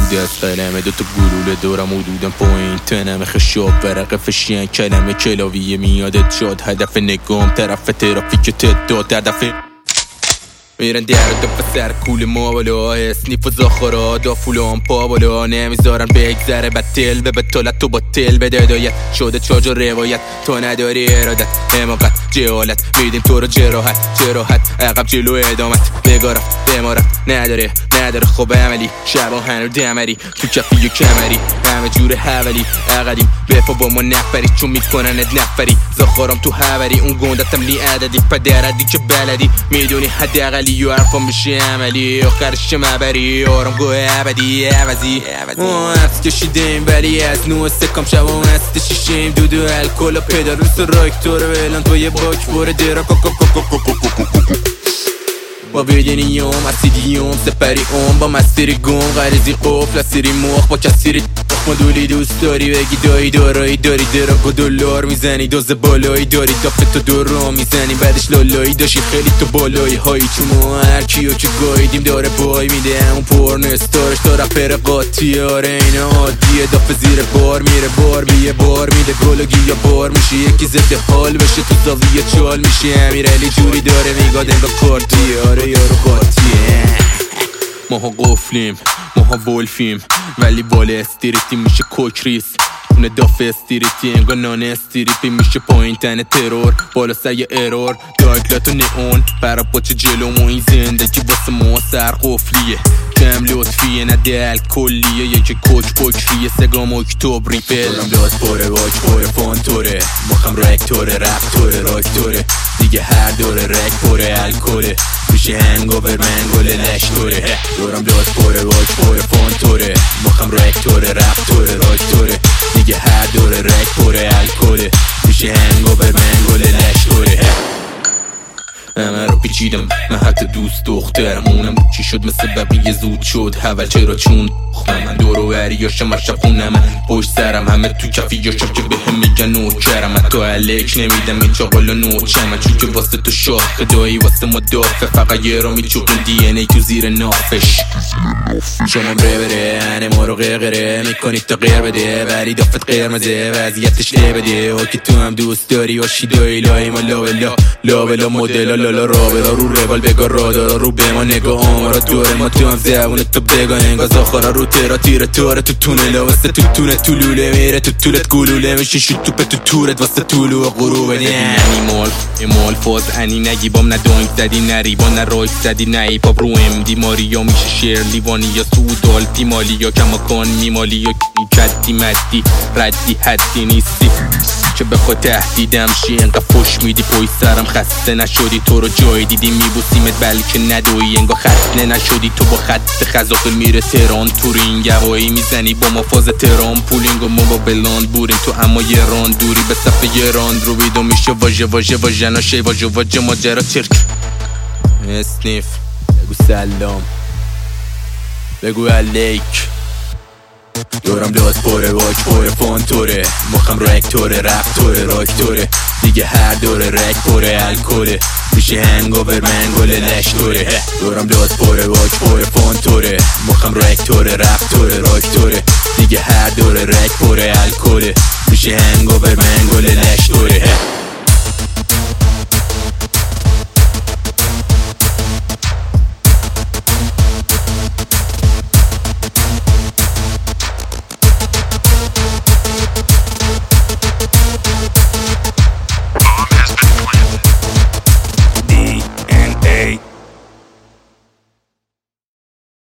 بوده از قلمه دوتا گلوله دورم حدودم پایین تنم خشاب برق فشین کلمه کلاویه میادت شد هدف نگام طرف ترافیک تداد هدف میرن در دفع سر کول ما بالا اسنیف و زاخارا دا فولان پا بالا نمیذارن بگذره بدتل به بطالت تو با تل به دایت شده چاج و روایت تو نداری ارادت حماقت جهالت میدیم تو رو جراحت عقب جلو ادامت نگارم بمارم نداره خوب عملی شبا هنو دمری تو کفی و کمری همه جور حولی عقدیم بفا با ما نفری چون میکننت نفری زاخارم تو حوری اون گندتم لی عددی پدردی که بلدی میدونی حداقلی و حرفا میشه عملی آخرش مبری آرامگاه ابدی عوضی هفت کشیدیم ولی از نو استکام شبا مست شیشیم دودو الکل و پدروس و راکتور و الان تو یه باک باره درا با ویدینیوم اسیدیوم سپری با مستری گم غریزی قفل اسیری موخ با کسیری مدولی دوست داری بگی دایی دارایی داری دراک و دلار میزنی دوز بالایی داری دافت تو دور رو میزنی بعدش لالایی داشی خیلی تو بالایی هایی چون ما هر کیو که گایدیم داره بای میده همون پر نستارش تا رپر قاطیه آره این عادیه دافت زیر بار میره بار بیه بار میده گلگی یا بار میشه یکی ضد حال بشه تو زاویه چال میشه امیرعلی جوری داره میگاد انگار کارتیه آره یارو قاطیه ماها قفلیم ماها ولفیم ولی بال استریتی میشه کوکریس اونه دافه استریتی انگار نان استریپی میشه پایین تن ترور بالا سعی ارور دایکلات و نیون برا پاچه جلومو این زندگی واسه ما سر قفلیه کم لطفیه نه دل کلیه یکی کوکریه سگام اکتبری فیلم داد پاره واک پاره فانتوره مخم رکتوره رفتوره راکتوره دیگه هر دوره رک پاره الکوله میشه هنگوور منگوله لشتوره دورم داد پاره واک پاره فانتوره مخم رکتوره رفتوره راکتوره دیگه هر دوره رک پاره الکوله میشه هنگوور منگوله لشتوره همه رو پیچیدم من حتی دوست دخترم اونم چی شد مثل بقیه زود شد اول چرا چون من دور و بریاشم هر شب خونم پشت سرم همه تو کفیاشم که به هم میگن نوکرم من تو علیک نمیدم این چاقالا نوچم چون که واسه تو شاخ دایی واسه ما دافه فقط یه را میچوبیم دی ان ای تو زیر نافش شما بره هنه ما رو غیره میکنید تا غیر بده ولی دافت قرمزه وضعیتش بده و که تو هم دوست داری واشی دایی لای ما لا مدل لالا رابطا رو روال بگار را دارا رو به ما نگاه آمارا دوره ما تو هم زبونه تو بگاه انگاه زاخارا رو تیره تاره تو تونه واسه تو تونه تو لوله میره تو طولت گلوله میشه شد توپه تو تورت واسه طولو و غروبه مال فاز انی نگی بام نه دانک زدی نه ریبان نه رایت زدی نه ایپاب رو ام دیماری یا میشه شیر لیوانی یا سودال پیمالی یا کماکان میمالی یا کدی مدی ردی حدی نیستی که بخواه تهدیدم شی انقا فش میدی پای سرم خسته نشدی تو رو جای دیدی میبوسیمت بلکه ندوی انگا خسته نشدی تو با خط خزاقل میره تهران تورین گوایی میزنی با ما فاز تهران پولینگ و ما با بلاند بوریم تو اما یه ران دوری به صفحه یه راند رو ویدو میشه واژه ناشه واژه ماجرا چرک اسنیف بگو سلام بگو علیک دورم داد پاره واک پاره فانتوره مخم رکتوره رفتوره راکتوره دیگه هر دوره رک پاره الکوله میشه هنگوور منگوله لشتوره دورم داد پاره واک پاره فانتوره مخم رکتوره رفتوره راکتوره دیگه هر دوره رک پاره الکوله میشه هنگوور منگوله لشتوره